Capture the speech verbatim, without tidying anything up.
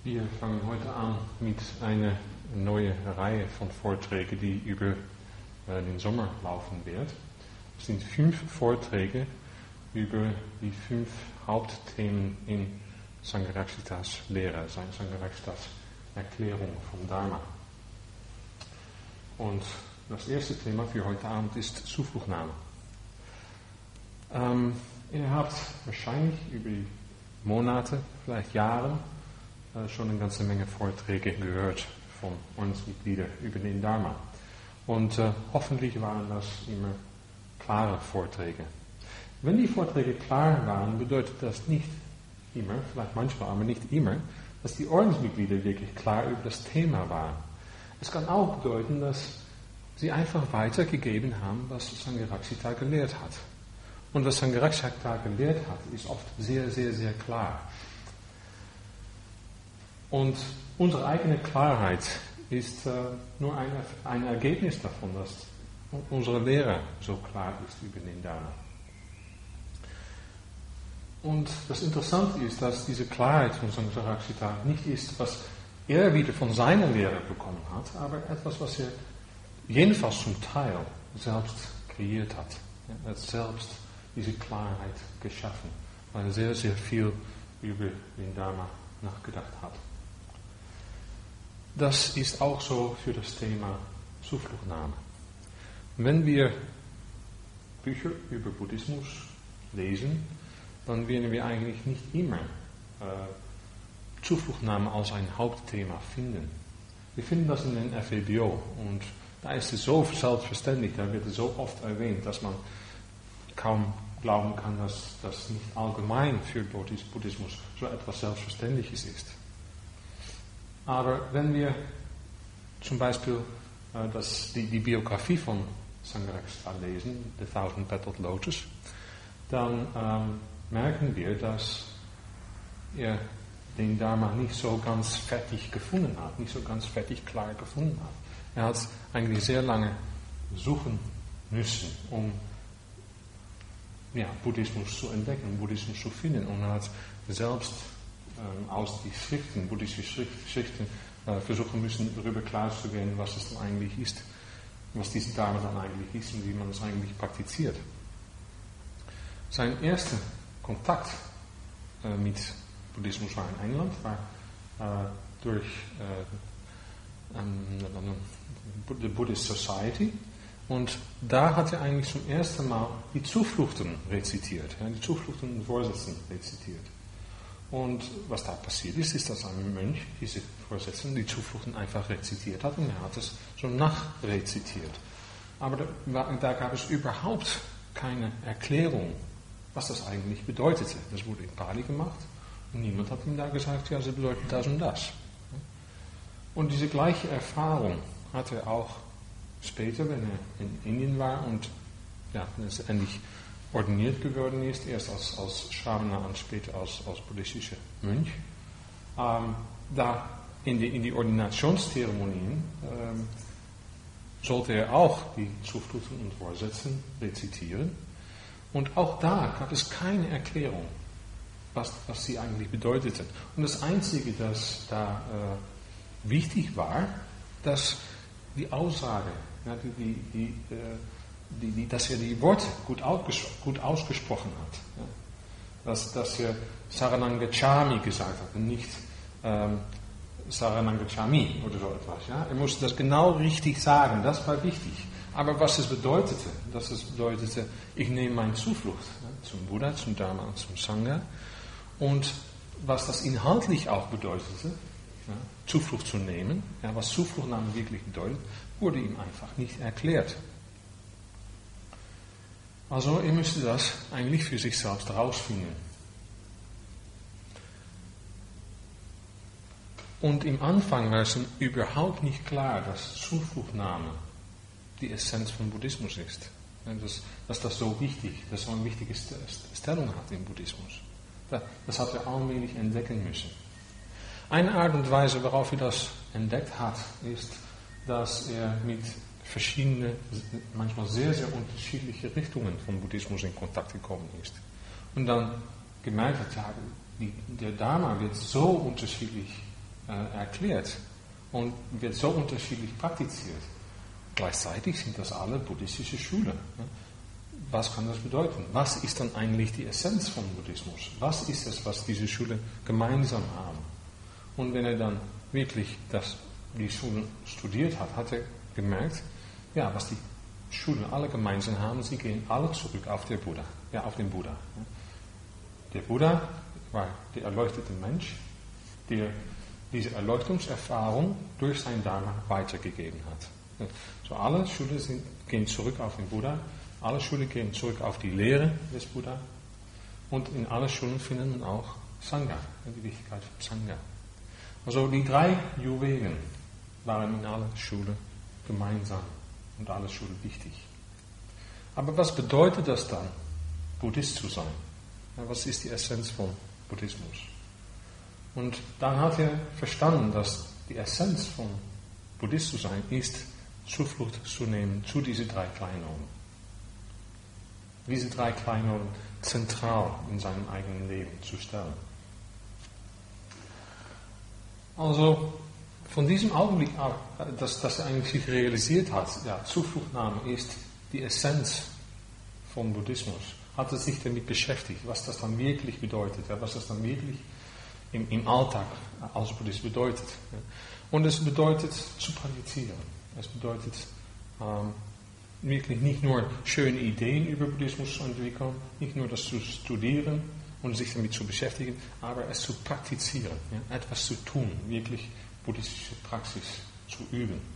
Wir fangen heute an mit einer neuen Reihe von Vorträgen, die über äh, den Sommer laufen wird. Es sind fünf Vorträge über die fünf Hauptthemen in Sangharakshitas Lehre, Sangharakshitas Erklärung vom Dharma. Und das erste Thema für heute Abend ist Zufluchtnahme. Ähm, ihr habt wahrscheinlich über die Monate, vielleicht Jahre, äh, schon eine ganze Menge Vorträge gehört von Ordensmitgliedern über den Dharma. Und äh, hoffentlich waren das immer klare Vorträge. Wenn die Vorträge klar waren, bedeutet das nicht immer, vielleicht manchmal, aber nicht immer, dass die Ordensmitglieder wirklich klar über das Thema waren. Es kann auch bedeuten, dass sie einfach weitergegeben haben, was Sangharakshita gelehrt hat. Und was Sangharakshita gelehrt hat, ist oft sehr, sehr, sehr klar. Und unsere eigene Klarheit ist äh, nur ein, ein Ergebnis davon, dass unsere Lehre so klar ist über den Dharma. Und das Interessante ist, dass diese Klarheit von Sangharakshita nicht ist, was er wieder von seiner Lehre bekommen hat, aber etwas, was er jedenfalls zum Teil selbst kreiert hat. Er hat selbst diese Klarheit geschaffen, weil er sehr, sehr viel über den Dharma nachgedacht hat. Das ist auch so für das Thema Zufluchtnahme. Wenn wir Bücher über Buddhismus lesen, dann werden wir eigentlich nicht immer äh, Zufluchtnahme als ein Hauptthema finden. Wir finden das in den F E B O und da ist es so selbstverständlich, da wird es so oft erwähnt, dass man kaum glauben kann, dass das nicht allgemein für Buddhismus so etwas Selbstverständliches ist. Aber wenn wir zum Beispiel äh, das, die, die Biografie von Sangharakshita lesen, The Thousand Petaled Lotus, dann ähm, merken wir, dass er den Dharma nicht so ganz fertig gefunden hat, nicht so ganz fertig klar gefunden hat. Er hat eigentlich sehr lange suchen müssen, um ja, Buddhismus zu entdecken, Buddhismus zu finden. Und er hat selbst ähm, aus den Schriften, buddhistische Schrift, Schriften, äh, versuchen müssen, darüber klar zu werden, was es dann eigentlich ist, was dieses Dharma dann eigentlich ist und wie man es eigentlich praktiziert. Sein erster Kontakt äh, mit Buddhismus war in England, war äh, durch äh, um, die Buddhist Society. Und da hat er eigentlich zum ersten Mal die Zufluchten rezitiert, ja, die Zufluchten und Vorsätze rezitiert. Und was da passiert ist, ist, dass ein Mönch diese Vorsätze, die Zufluchten einfach rezitiert hat und er hat es so nachrezitiert. Aber da, da gab es überhaupt keine Erklärung, was das eigentlich bedeutete. Das wurde in Pali gemacht und niemand hat ihm da gesagt, ja, das bedeutet das und das. Und diese gleiche Erfahrung hatte er auch später, wenn er in Indien war und ja, letztendlich ordiniert geworden ist, erst als, als Shramana und später als, als buddhistischer Mönch. Ähm, da in die, in die Ordinationszeremonien ähm, sollte er auch die Zufluchten und Vorsätze rezitieren. Und auch da gab es keine Erklärung, was, was sie eigentlich bedeuteten. Und das Einzige, das da äh, wichtig war, dass die Aussage, ja, die, die, die, die, die, dass er die Worte gut, ausges- gut ausgesprochen hat. Ja. Dass, dass er Saranam Gacchami gesagt hat und nicht ähm, Saranam Gacchami oder so etwas. Ja. Er musste das genau richtig sagen, das war wichtig. Aber was es bedeutete, dass es bedeutete, ich nehme meine Zuflucht ja, zum Buddha, zum Dharma und zum Sangha. Und was das inhaltlich auch bedeutete, ja, Zuflucht zu nehmen, ja, was Zufluchtnahme wirklich bedeutet, wurde ihm einfach nicht erklärt. Also er müsste das eigentlich für sich selbst herausfinden. Und im Anfang war es ihm überhaupt nicht klar, dass Zufluchtnahme die Essenz von Buddhismus ist. Ja, dass, dass das so wichtig, dass so eine wichtige Stellung hat im Buddhismus. Das hat er allmählich entdecken müssen. Eine Art und Weise, worauf er das entdeckt hat, ist, dass er mit verschiedenen, manchmal sehr, sehr unterschiedlichen Richtungen von Buddhismus in Kontakt gekommen ist. Und dann gemerkt hat, ja, die, der Dharma wird so unterschiedlich äh, erklärt und wird so unterschiedlich praktiziert. Gleichzeitig sind das alle buddhistische Schulen. Was kann das bedeuten? Was ist dann eigentlich die Essenz von Buddhismus? Was ist es, was diese Schulen gemeinsam haben? Und wenn er dann wirklich das, die Schulen studiert hat, hat er gemerkt, ja, was die Schulen alle gemeinsam haben, sie gehen alle zurück auf den Buddha. Ja, auf den Buddha. Der Buddha war der erleuchtete Mensch, der diese Erleuchtungserfahrung durch sein Dharma weitergegeben hat. So alle Schulen sind, gehen zurück auf den Buddha, alle Schulen gehen zurück auf die Lehre des Buddha und in alle Schulen finden wir auch Sangha, die Wichtigkeit von Sangha. Also die drei Juwelen waren in allen Schulen gemeinsam und alle Schulen wichtig. Aber was bedeutet das dann, Buddhist zu sein? Ja, was ist die Essenz von Buddhismus? Und dann hat er verstanden, dass die Essenz von Buddhist zu sein ist, Zuflucht zu nehmen zu diesen drei Kleinodien. Diese drei Kleinodien zentral in seinem eigenen Leben zu stellen. Also von diesem Augenblick ab, dass, dass er eigentlich sich realisiert hat, ja, Zufluchtnahme ist die Essenz vom Buddhismus, hat er sich damit beschäftigt, was das dann wirklich bedeutet, ja, was das dann wirklich im, im Alltag als Buddhist bedeutet. Ja. Und es bedeutet zu praktizieren. Es bedeutet ähm, wirklich nicht nur schöne Ideen über Buddhismus zu entwickeln, nicht nur das zu studieren und sich damit zu beschäftigen, aber es zu praktizieren, ja, etwas zu tun, wirklich buddhistische Praxis zu üben.